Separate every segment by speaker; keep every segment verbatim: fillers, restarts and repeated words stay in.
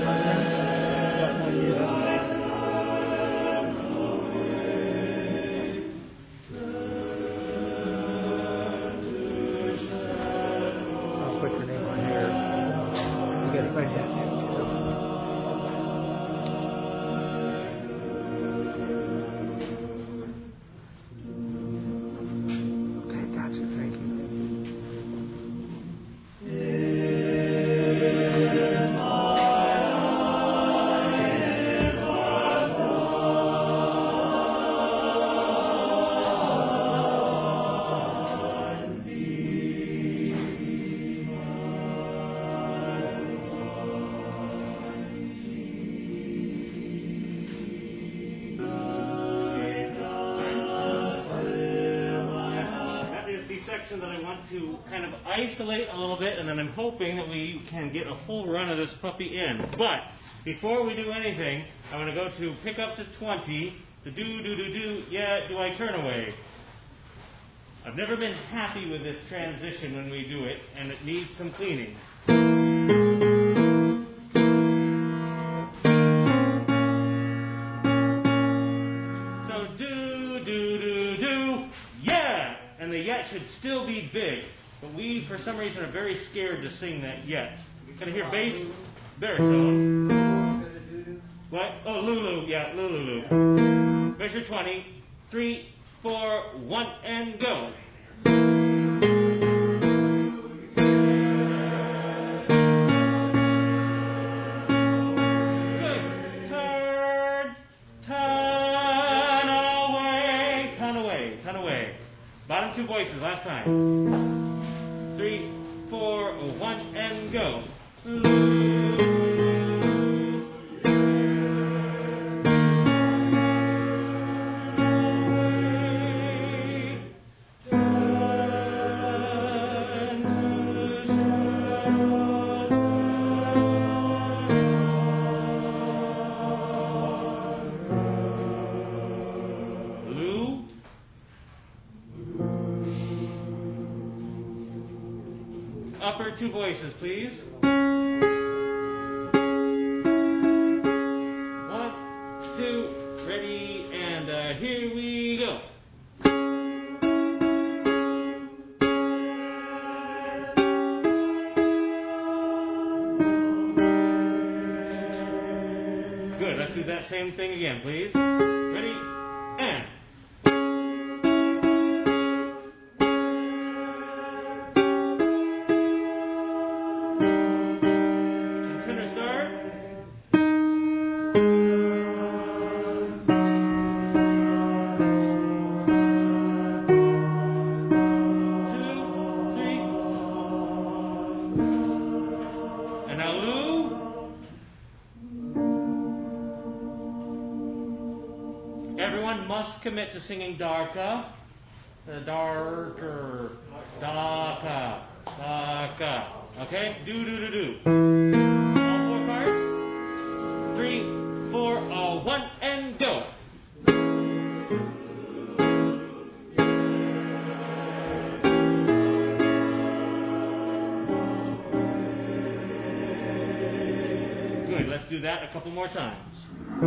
Speaker 1: That I want to kind of isolate a little bit, and then I'm hoping that we can get a full run of this puppy in. But before we do anything, I want to go to pick up to twenty, the do, do, do, do, yeah, do I turn away? I've never been happy with this transition when we do it, and it needs some cleaning. So do, do, do, do, yeah! And the yet should still be big, but we, for some reason, are very scared to sing that yet. Can I hear bass? Baritone. What? Oh, Lulu. Yeah, Lulu. Measure twenty. Three, four, one, and go. Good. Turn, turn away, turn away, turn away. Bottom two voices, last time. Three, four, one, and go. Upper two voices, please. One, two, ready, and uh, here we go. Good, let's do that same thing again, please. Ready, and. Everyone must commit to singing darker, uh, darker, darker, darker. Okay? Do, do, do, do. All four parts. Three, four, uh, one, and go. Good. Let's do that a couple more times.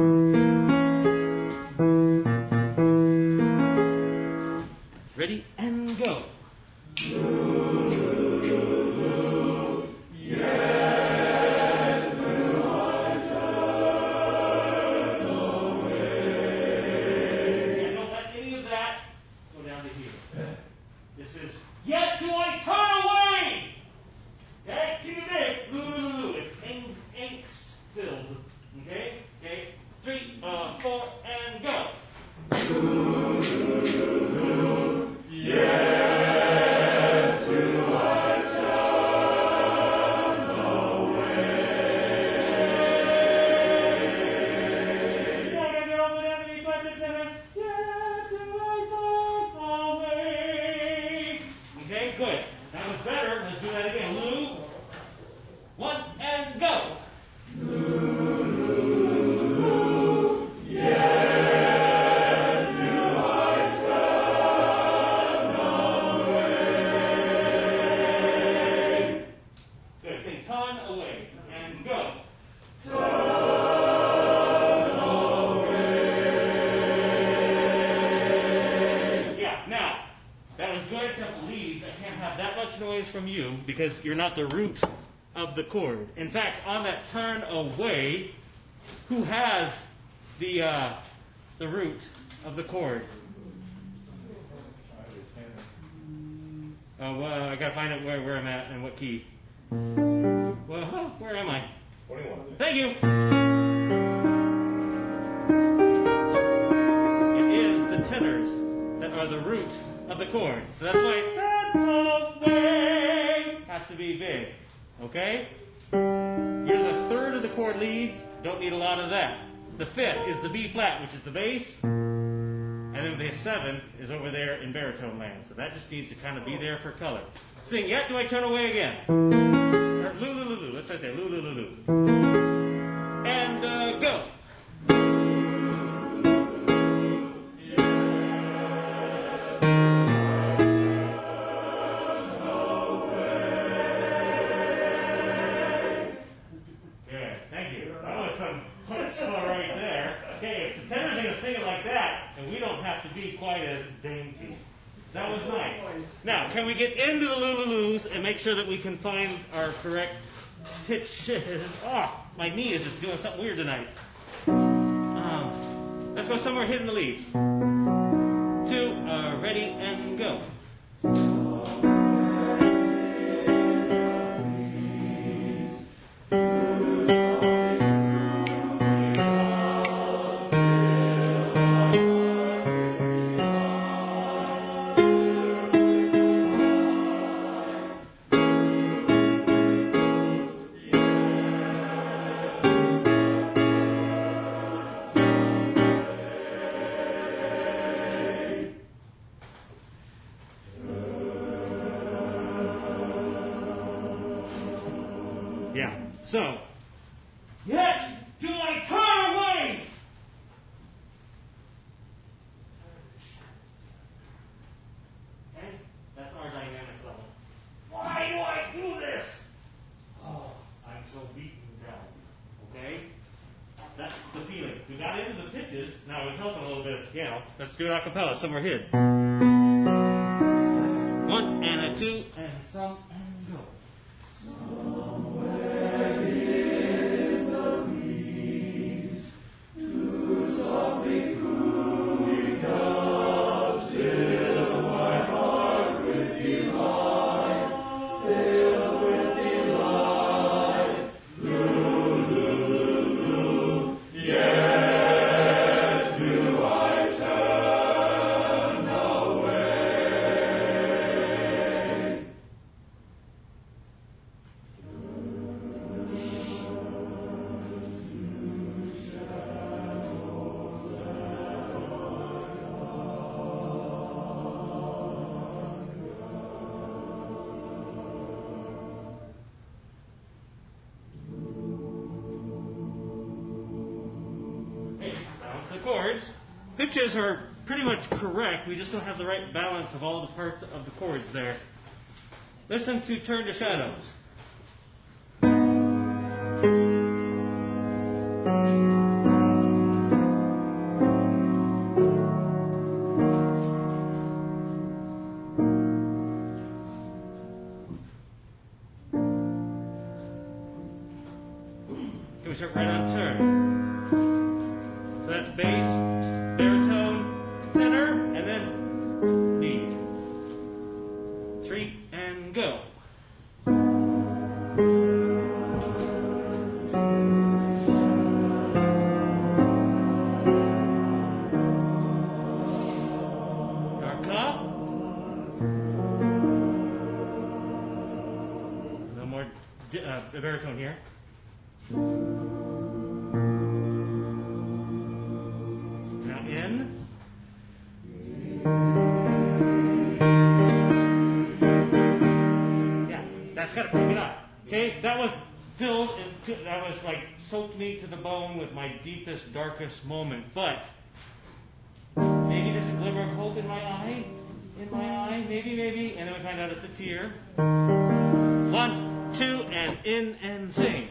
Speaker 1: Ready, and go. Yes, will I turn away. And don't let any of that go down to here. This is, yet do I turn away. Okay, keep it big. Ooh, it's ang- angst filled. Okay, okay. Three, uh, four, and go. Yet do I turn away. Yeah, I gotta get all the way down to these budget centers. Yet do I turn away. Okay, good. That was better. Let's do that again. Lou. One and go. Lou. noise from you because you're not the root of the chord. In fact, on that turn away, who has the uh, the root of the chord? Uh, well, I gotta find out where, where I'm at and what key. Well, huh, where am I?
Speaker 2: twenty-one.
Speaker 1: Thank you. It is the tenors that are the root of the chord. So that's why turn away has to be big. Okay? You're the third of the chord leads. Don't need a lot of that. The fifth is the B flat, which is the bass. And then the seventh is over there in baritone land. So that just needs to kind of be there for color. Sing, yet do I turn away again? Or loo, loo, loo, loo. Let's start there. Loo, loo, loo, loo. And uh, go. Good. Thank you. That was some chutzpah right there. Okay, if the tenors are going to sing it like that, and we don't have to be quite as dainty. That was nice. Now, can we get into the lululus and make sure that we can find our correct pitches? Oh, my knee is just doing something weird tonight. Um, let's go somewhere hidden the leads. Two, uh, ready, and go. Yeah. So, yet do I turn away. Okay? That's our dynamic level. Why do I do this? Oh, I'm so beaten down. Okay? That's the feeling. We got into the pitches. Now it's helping a little bit of piano. Let's do it a cappella, somewhere hid. One and a two and some and go. Somewhere in the breeze, two softly cooing doves fill my heart with delight, fill with delight. Loo, loo, loo, loo, yet do I turn away. Balance the chords. Pitches are pretty much correct. We just don't have the right balance of all the parts of the chords there. Listen to Turn to Shadows. Can we start right on turn? So that's bass, baritone, tenor, and then lead. Three, and go. Darka. No more uh, baritone here. Now in. Yeah, that's got to pick it up. Okay, that was filled, and that was like soaked me to the bone with my deepest, darkest moment. But maybe there's a glimmer of hope in my eye, in my eye, maybe, maybe, and then we find out it's a tear. One, two, and in and sing.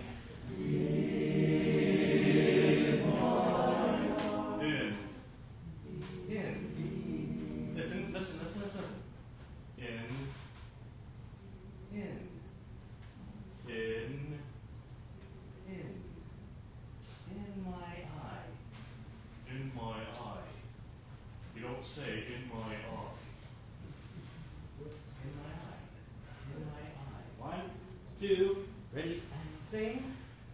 Speaker 1: In. Listen, listen, listen, listen. In. two, ready, and sing.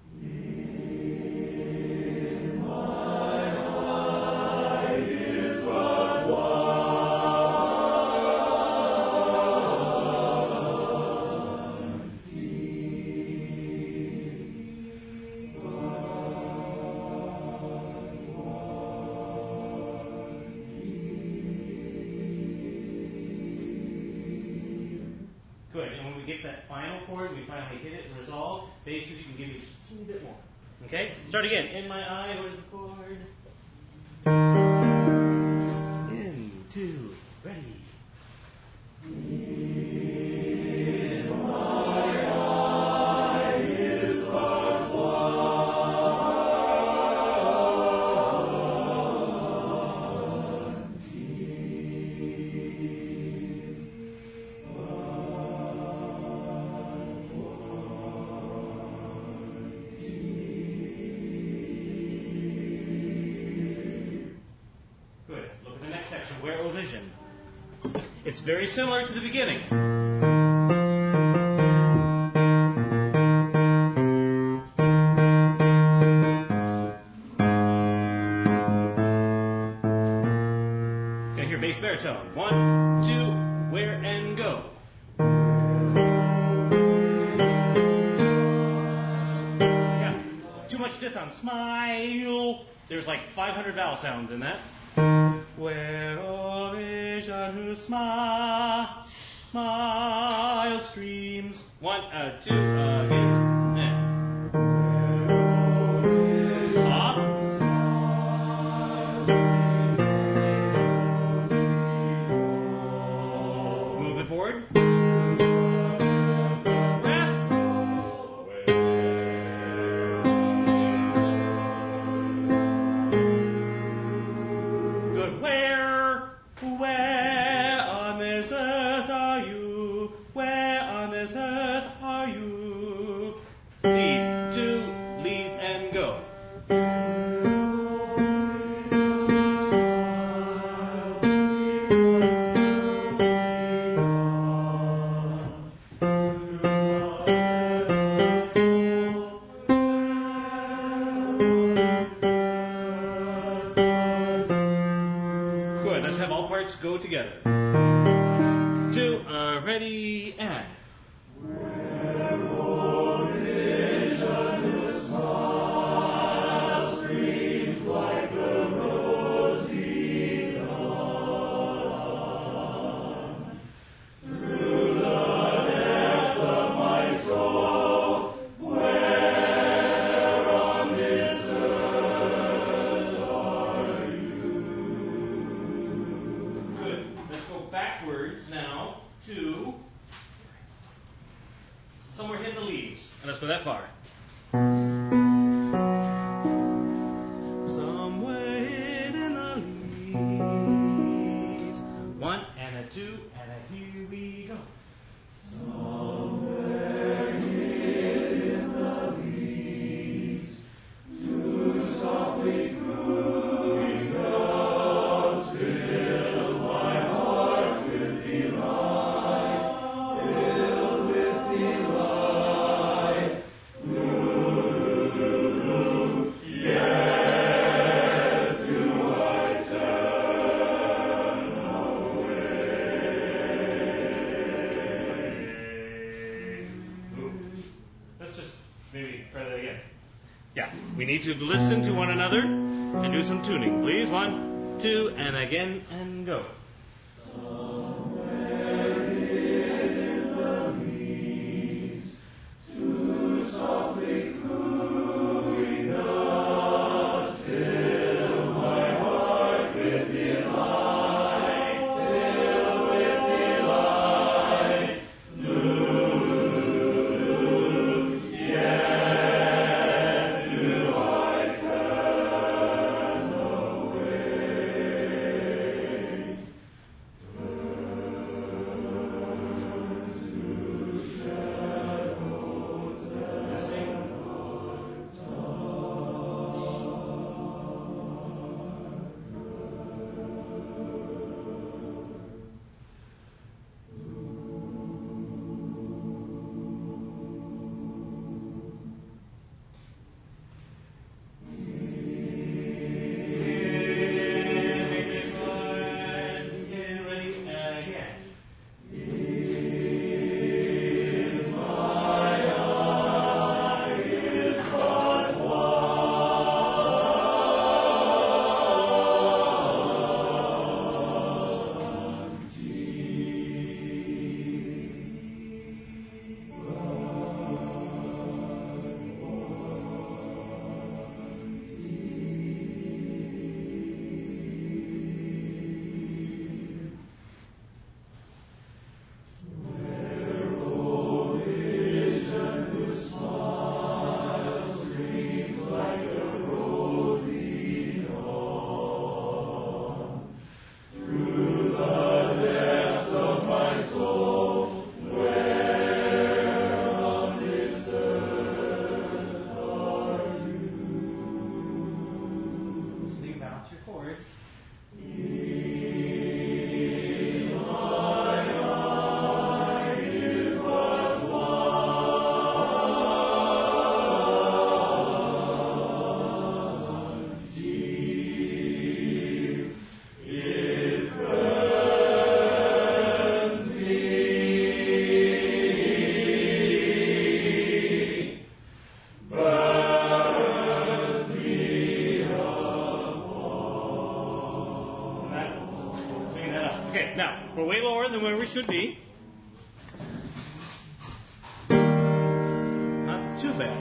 Speaker 1: Good, and when we get that final chord, we finally hit it and resolve, basses you can give me just a teeny bit more. Okay? Start again. In my eye, where's the chord? In, two, ready. In my eye is God's one tear. Good. Look at the next section, where O vision. It's very similar to the beginning. Okay, here, bass baritone. One, two, where and go. Yeah, too much diphthong. Smile. There's like five hundred vowel sounds in that. Where O vision who smiles, smile streams. One, uh, two, uh, again. Yeah. Up. Move it forward. Breath. Good. Where, where on this earth are you? Where on this earth are you? Lead, two, leads, and go. Good. Let's have all parts go together. Two, uh, ready, and. Good. Let's go backwards now to somewhere hidden in the leaves. And let's go that far. Somewhere hidden in the leaves. One and a two and a here we go. Somewhere hidden in the leaves, two softly cooing doves fill my heart with delight, filled with delight. Loo-loo-loo-loo, yet do I turn away. Ooh. Let's just maybe try that again. Yeah, we need to listen to one another and do some tuning, please. One, two, and again, and go. Somewhere hidden in the leaves, two softly cooing doves fill my heart with delight, filled with delight. Loo-loo-loo, yet do I turn away. Now, we're way lower than where we should be. Not too bad.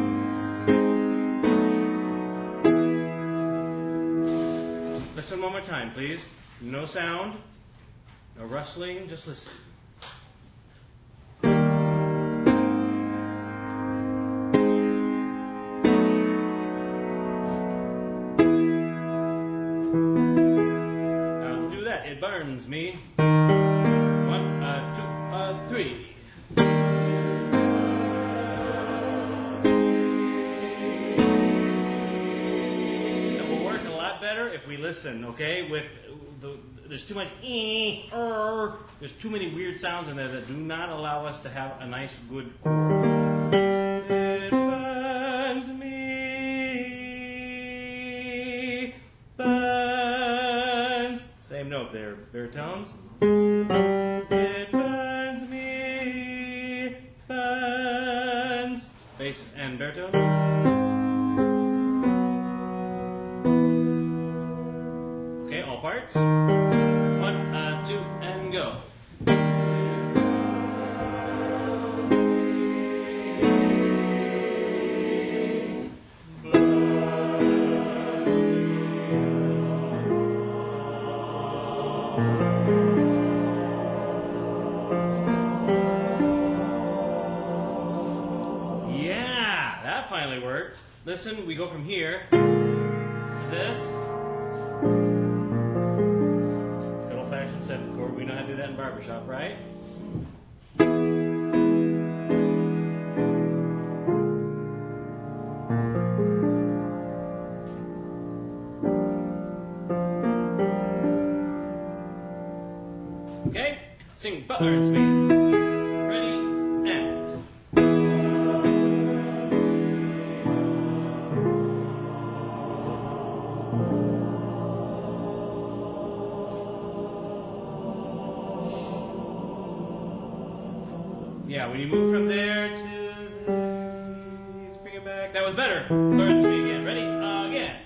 Speaker 1: Listen one more time, please. No sound, no rustling, just listen. Now to do that, it burns me. One, uh, two, uh, three. If we listen, okay, with the, there's too much ee, er, there's too many weird sounds in there that do not allow us to have a nice, good chord. It burns me, burns. Same note there, baritones. It burns me, burns. Bass and baritone. Parts. One, uh, two, and go. Yeah, that finally worked. Listen, we go from here to this. Seventh chord. We know how to do that in barbershop, right? Okay? Sing Butler and Smee. Ready? And. Yeah, when you move from there to let's bring it back. That was better. Learn to me again. Ready? Uh, again.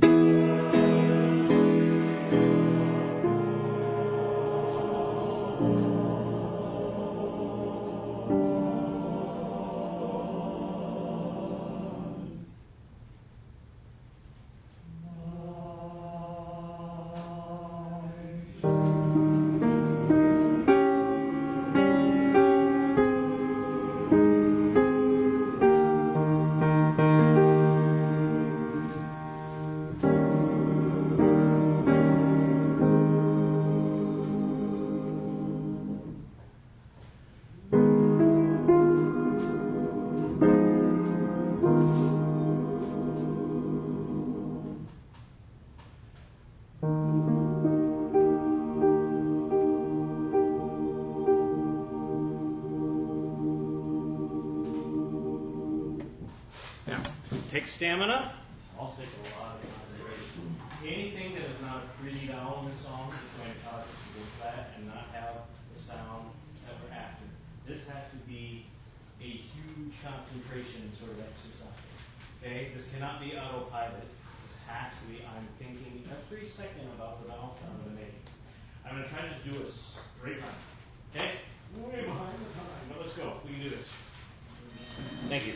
Speaker 1: Take stamina. Also takes a lot of concentration. Anything that is not a pretty down in this song is going to cause us to go flat and not have the sound that we're after. This has to be a huge concentration sort of exercise. Okay? This cannot be autopilot. This has to be, I'm thinking every second about the balance I'm going to make. I'm going to try to just do a straight line. Okay? Way behind the time. But let's go. We can do this. Thank you.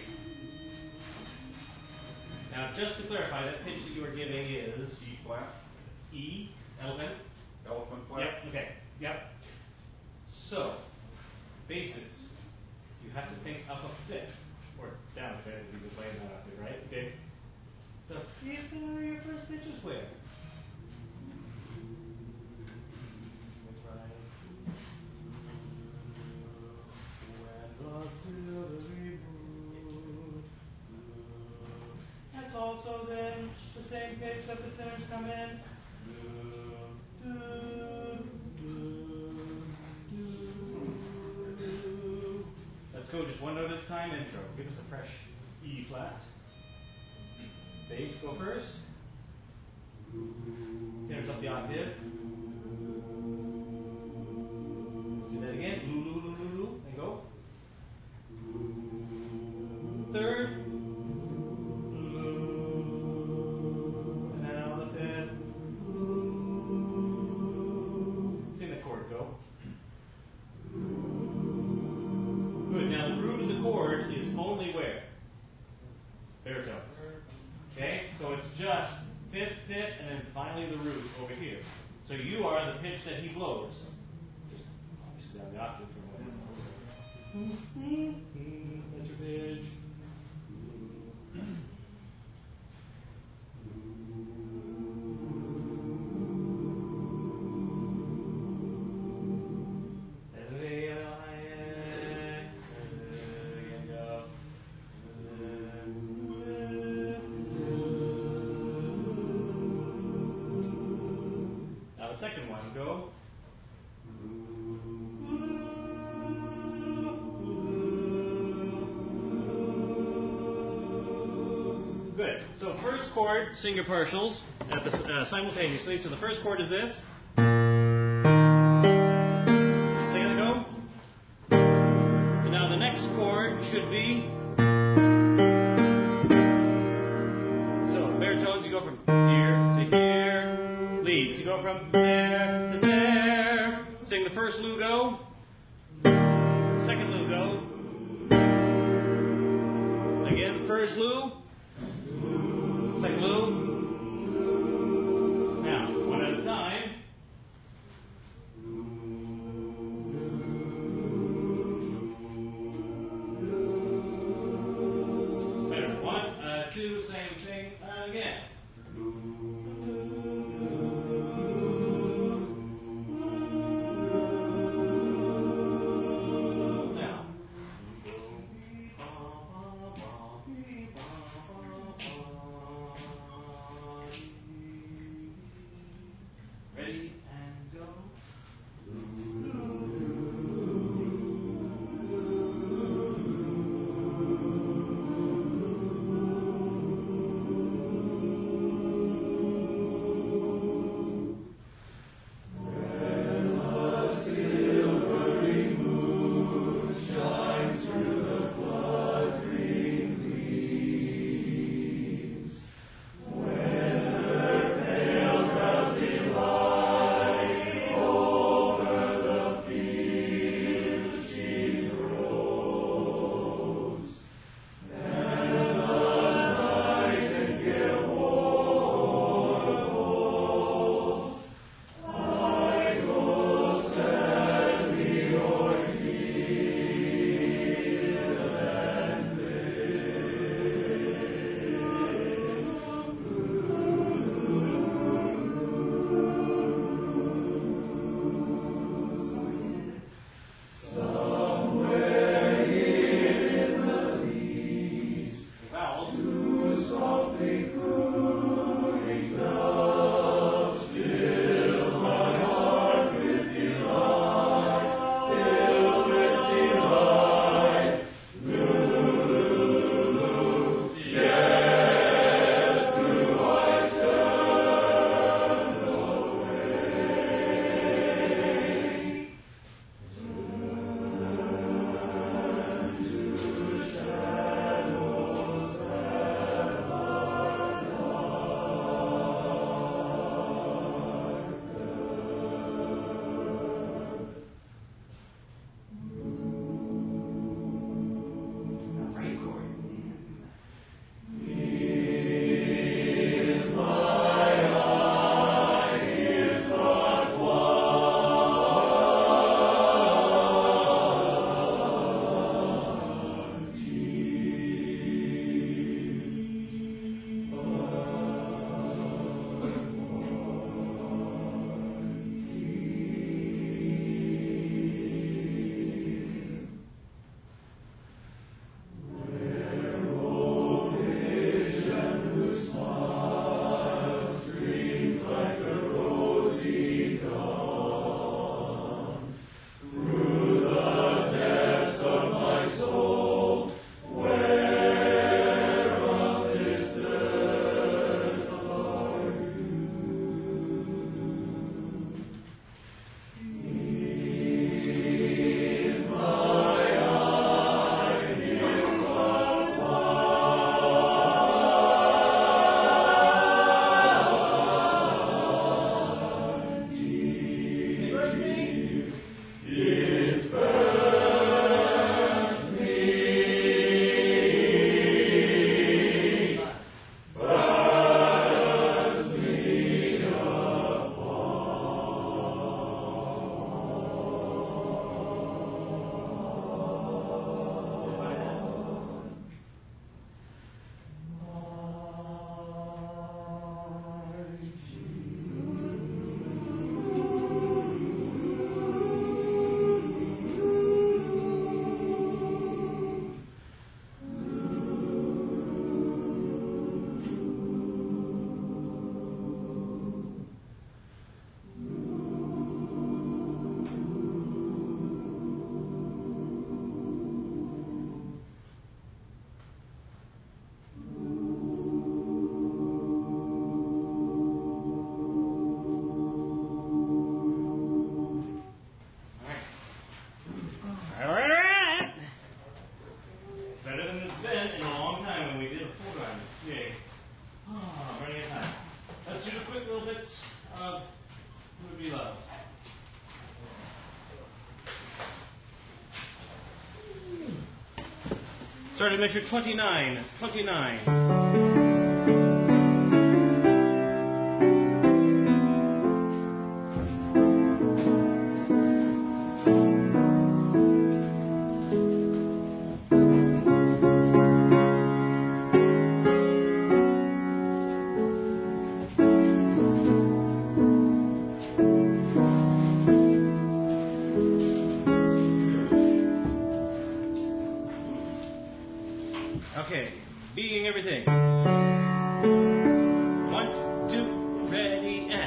Speaker 1: Now, just to clarify, that pitch that you are giving is
Speaker 2: E flat.
Speaker 1: E, elephant.
Speaker 2: Elephant flat.
Speaker 1: Yep. Okay. Yep. So, basses. You have to think up a fifth or down a fifth if you're playing that octave, right? Okay. So, please know your first pitch is where. Right. When the silvery moon. That's also then the same pitch that the tenors come in. Do, do, do, do. Let's go just one note at a time. Intro. Give us a fresh E flat. Bass, go first. Tenors up the octave. Let's do that again. Loo, loo, loo, loo, loo. And go. Third. just fifth, fifth, and then finally the root over here. So you are the pitch that he blows. Just obviously down the octave for a moment. That's your pitch. Second one, go. Good. So first chord, sing your partials at the, uh, simultaneously. So the first chord is this. Second go. And now the next chord should be. So baritones, you go from here to here. Leads, you go from there to there. Sing the first lugo. Second lugo. Again, first lu. Second lu. Now, one at a time. Better. One, uh, two, same thing again. Start at measure twenty-nine. twenty-nine. Okay, being everything. One, two, ready, and.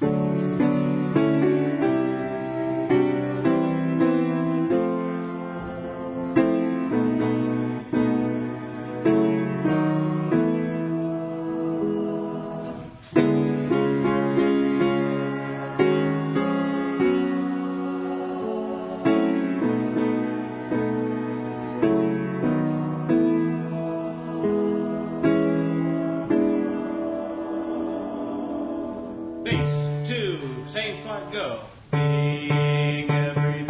Speaker 1: Same spot, go. Being everything.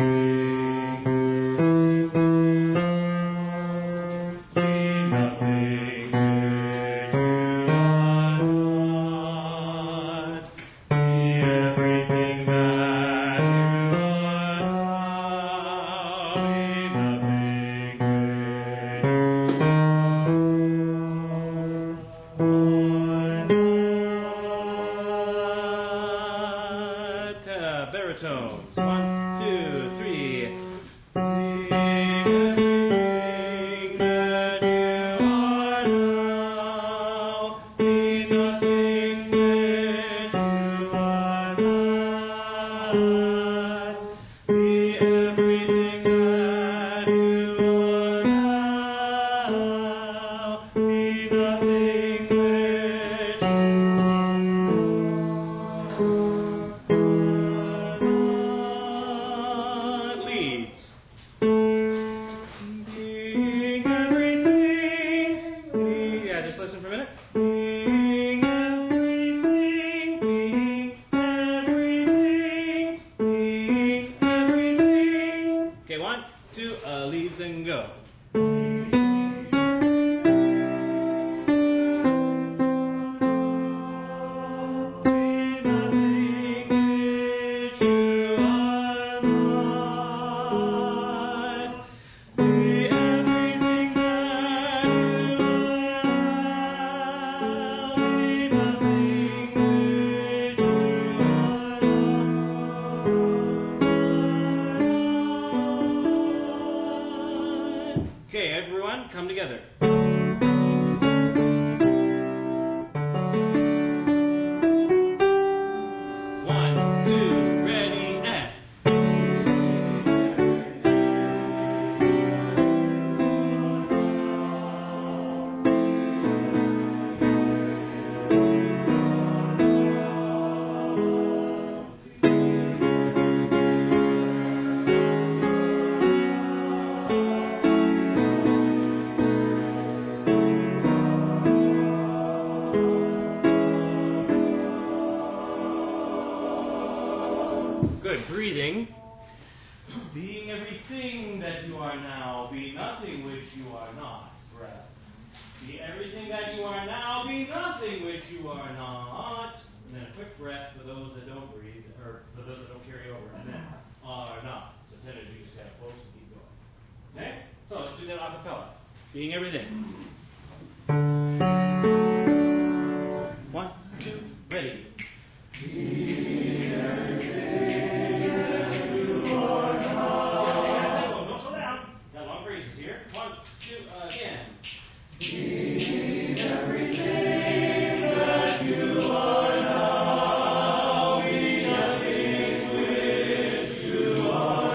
Speaker 1: Be nothing which you are not. Be everything that you are now. Be nothing which baritones. One, two, three. Being everything that you are now. Be nothing which you are not. Be everything that you are now. Be nothing which leads. Being everything. Yeah, just listen for a minute. Being everything. Being everything. Being everything. Okay, one, two, uh, leads and go. Okay, everyone, come together. One, two, ready, and. Good. Breathing. Being everything that you are now, be nothing which you are not. Breath. Be everything that you are now, be nothing which you are not. And then a quick breath for those that don't breathe, or for those that don't carry over, and then are not. So tentatively you just gotta close and keep going. Okay? So let's do that a cappella. Being everything. One, two, ready. Being everything that you are now. Don't slow down. Got long phrases here. One, two, uh, again. Being everything that you are now. Be nothing which you are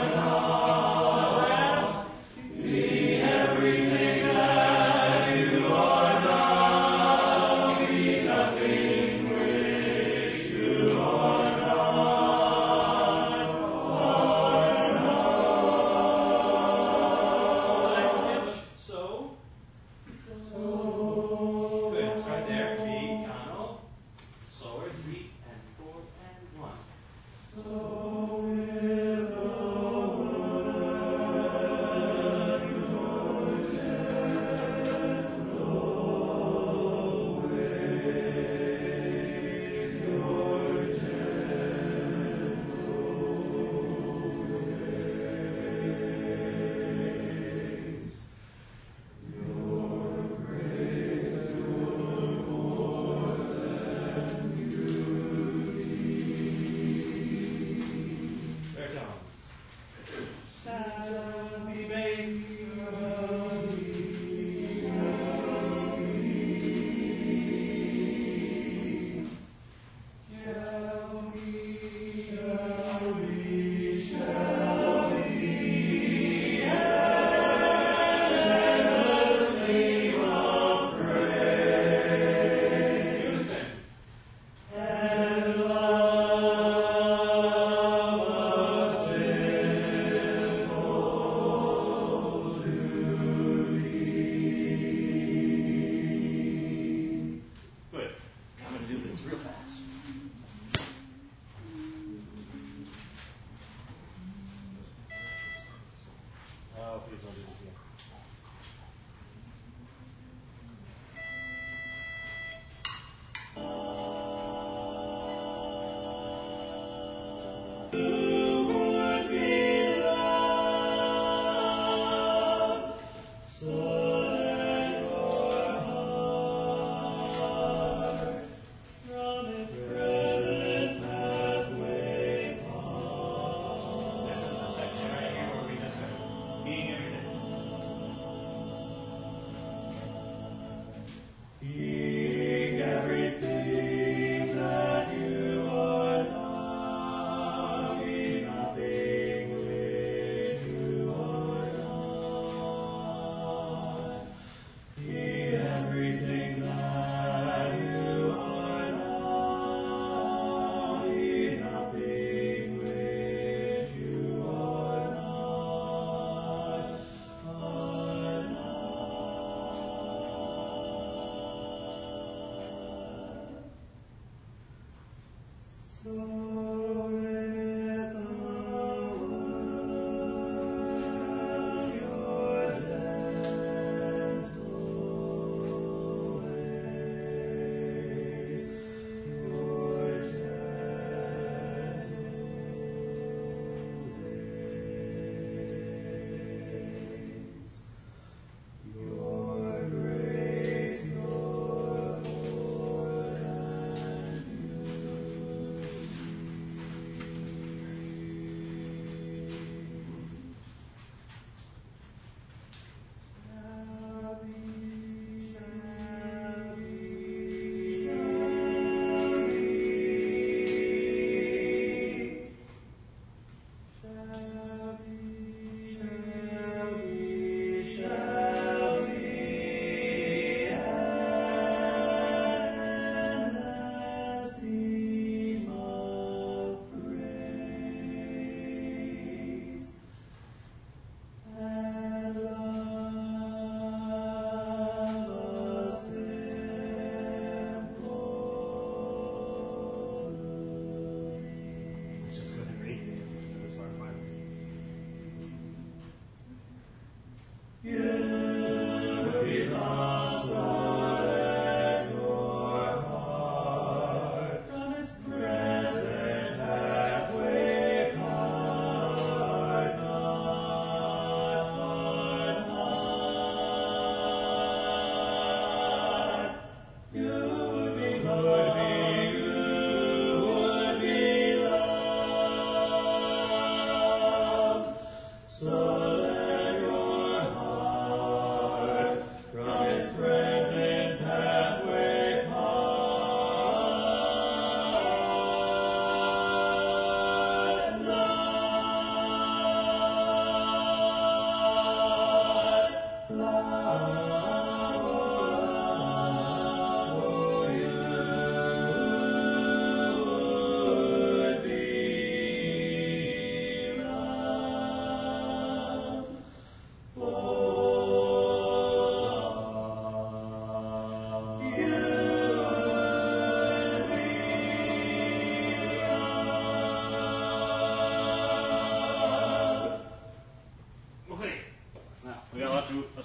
Speaker 1: not. Be everything that you are now.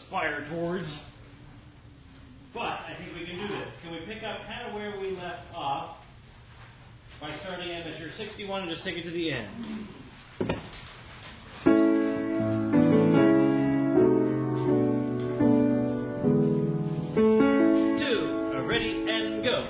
Speaker 1: aspire towards. But I think we can do this. Can we pick up kind of where we left off by starting at measure sixty-one and just take it to the end? Two, uh, ready and go.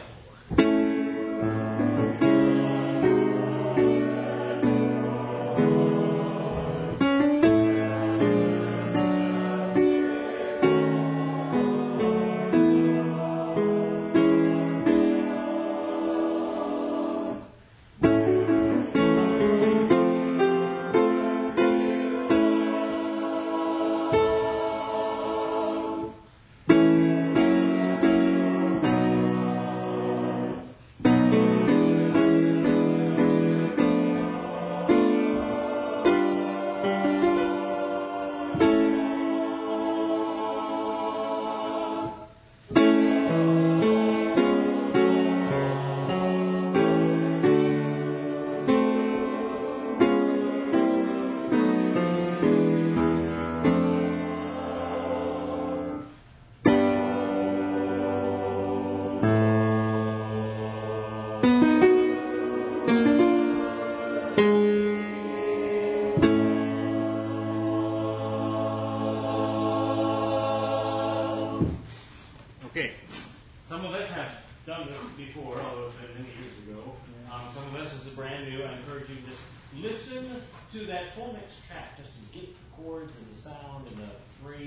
Speaker 1: Okay, some of us have done this before, although it's been many years ago. Um, some of us is brand new. I encourage you to just listen to that full mix track just to get the chords and the sound and the frame